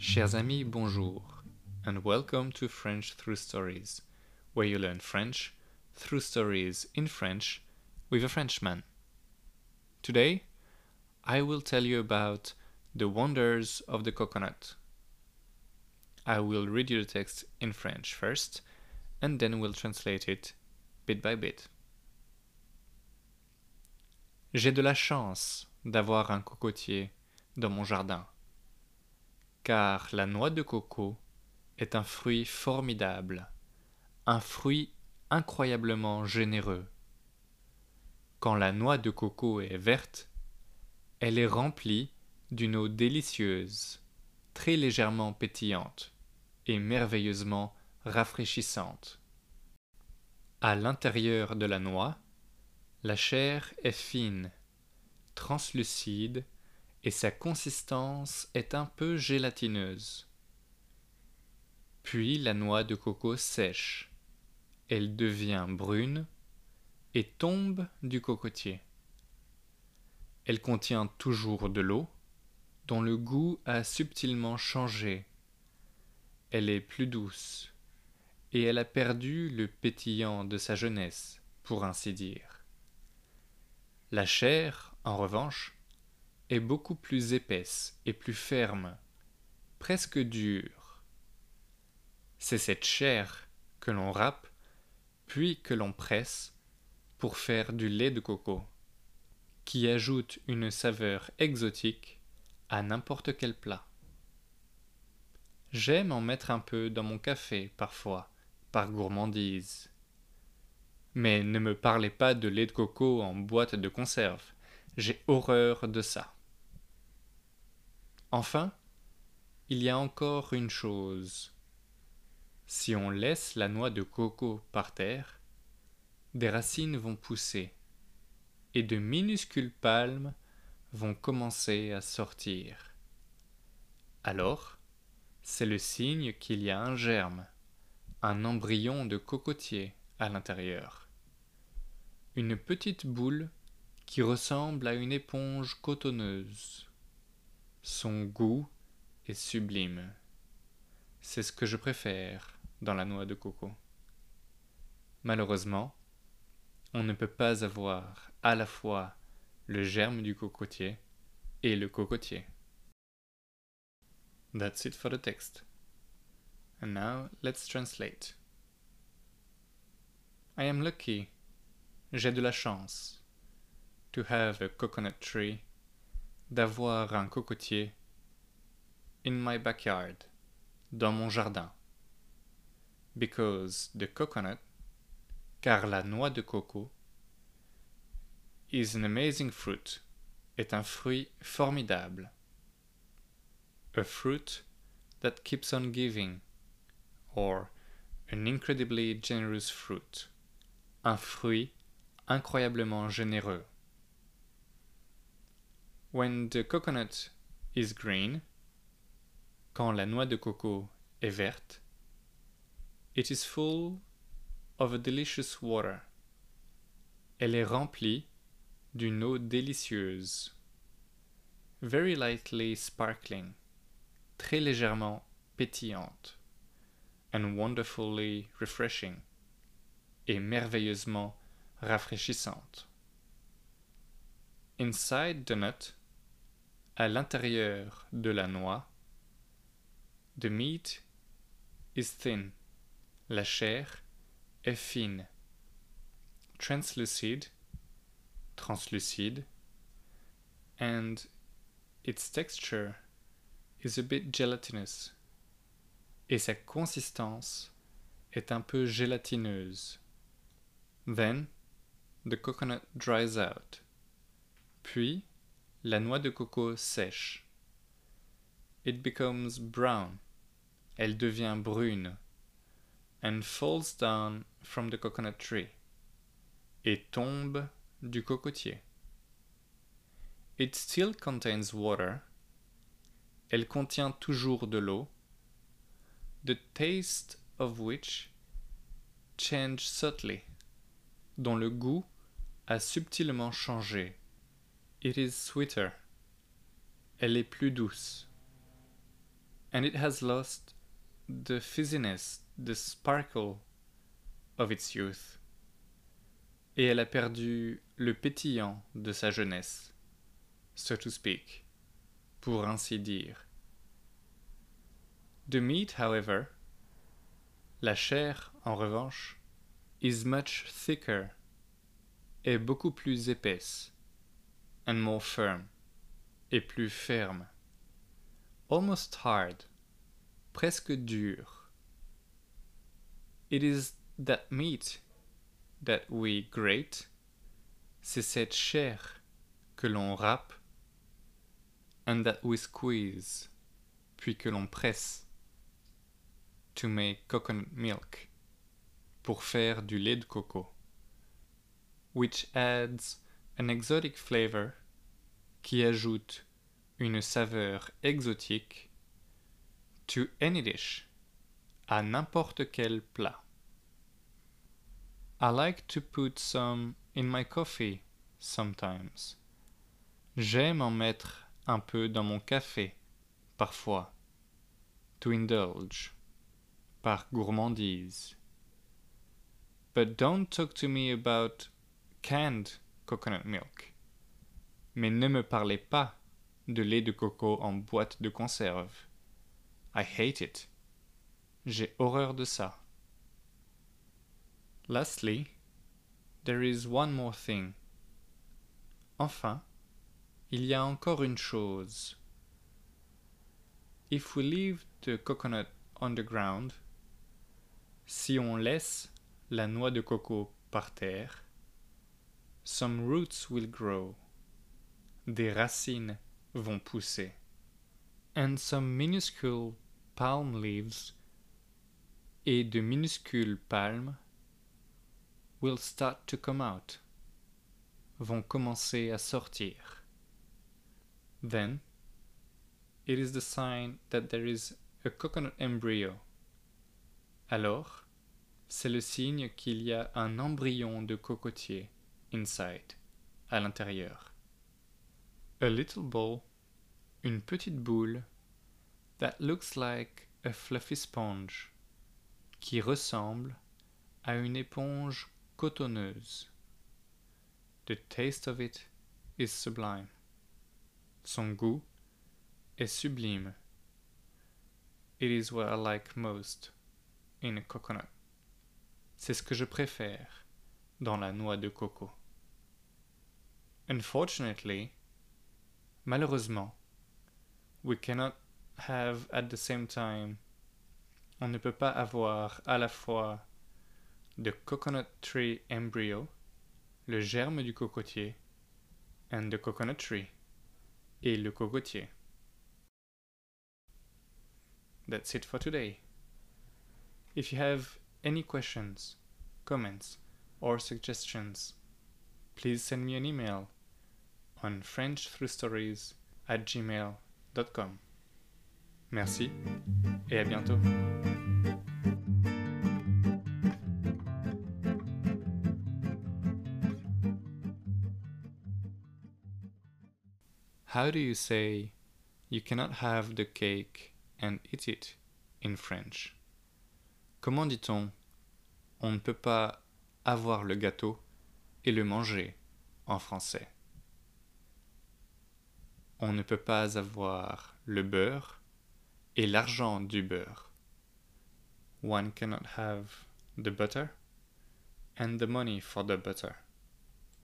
Chers amis, bonjour, and welcome to French Through Stories, where you learn French through stories in French with a Frenchman. Today, I will tell you about the wonders of the coconut. I will read you the text in French first, and then we'll translate it bit by bit. J'ai de la chance d'avoir un cocotier dans mon jardin, car la noix de coco est un fruit formidable, un fruit incroyablement généreux. Quand la noix de coco est verte, elle est remplie d'une eau délicieuse, très légèrement pétillante et merveilleusement rafraîchissante. À l'intérieur de la noix, la chair est fine, translucide et sa consistance est un peu gélatineuse. Puis la noix de coco sèche. Elle devient brune et tombe du cocotier. Elle contient toujours de l'eau, dont le goût a subtilement changé. Elle est plus douce, et elle a perdu le pétillant de sa jeunesse, pour ainsi dire. La chair, en revanche, est beaucoup plus épaisse et plus ferme, presque dure. C'est cette chair que l'on râpe, puis que l'on presse pour faire du lait de coco, qui ajoute une saveur exotique à n'importe quel plat. J'aime en mettre un peu dans mon café parfois, par gourmandise. Mais ne me parlez pas de lait de coco en boîte de conserve, j'ai horreur de ça. Enfin, il y a encore une chose. Si on laisse la noix de coco par terre, des racines vont pousser, et de minuscules palmes vont commencer à sortir. Alors, c'est le signe qu'il y a un germe, un embryon de cocotier à l'intérieur. Une petite boule qui ressemble à une éponge cotonneuse. Son goût est sublime. C'est ce que je préfère dans la noix de coco. Malheureusement, on ne peut pas avoir à la fois le germe du cocotier et le cocotier. That's it for the text. And now let's translate. I am lucky. J'ai de la chance. To have a coconut tree. D'avoir un cocotier. In my backyard. Dans mon jardin. Because the coconut, car la noix de coco, is an amazing fruit, est un fruit formidable. A fruit that keeps on giving, or an incredibly generous fruit, un fruit incroyablement généreux. When the coconut is green, quand la noix de coco est verte, it is full of a delicious water. Elle est remplie d'une eau délicieuse. Very lightly sparkling, très légèrement pétillante. And wonderfully refreshing, et merveilleusement rafraîchissante. Inside the nut, à l'intérieur de la noix, the meat is thin, la chair est fine, translucide, translucide, and its texture is a bit gelatinous, et sa consistance est un peu gélatineuse. Then, the coconut dries out. Puis, la noix de coco sèche. It becomes brown. Elle devient brune. And falls down from the coconut tree. Et tombe du cocotier. It still contains water. Elle contient toujours de l'eau. The taste of which change subtly, dont le goût a subtilement changé. It is sweeter. Elle est plus douce. and it has lost the fizziness, the sparkle of its youth. Et elle a perdu le pétillant de sa jeunesse, so to speak, pour ainsi dire. The meat, however, la chair, en revanche, is much thicker, est beaucoup plus épaisse, and more firm, et plus ferme, almost hard, presque dur. It is that meat that we grate, c'est cette chair que l'on râpe, and that we squeeze, puis que l'on presse, to make coconut milk, pour faire du lait de coco, which adds an exotic flavor, qui ajoute une saveur exotique, to any dish, à n'importe quel plat. I like to put some in my coffee sometimes. J'aime en mettre un peu dans mon café, parfois. To indulge, par gourmandise. But don't talk to me about canned coconut milk. Mais ne me parlez pas de lait de coco en boîte de conserve. I hate it. J'ai horreur de ça. Lastly, there is one more thing. Enfin, il y a encore une chose. If we leave the coconut on the ground, si on laisse la noix de coco par terre, some roots will grow. Des racines vont pousser. And some minuscule palm leaves et de minuscules palmes will start to come out, vont commencer à sortir. Then, it is the sign that there is a coconut embryo. Alors, c'est le signe qu'il y a un embryon de cocotier inside, à l'intérieur. A little ball, une petite boule, that looks like a fluffy sponge, qui ressemble à une éponge cotonneuse. The taste of it is sublime. Son goût est sublime. It is what I like most in a coconut. C'est ce que je préfère dans la noix de coco. Unfortunately, malheureusement, we cannot have at the same time, on ne peut pas avoir à la fois the coconut tree embryo, le germe du cocotier, and the coconut tree, et le cocotier. That's it for today. If you have any questions, comments, or suggestions, please send me an email on frenchthroughstories@gmail.com. Merci et à bientôt. How do you say you cannot have the cake and eat it in French? Comment dit-on on ne peut pas avoir le gâteau et le manger en français? On ne peut pas avoir le beurre et l'argent du beurre. One cannot have the butter and the money for the butter.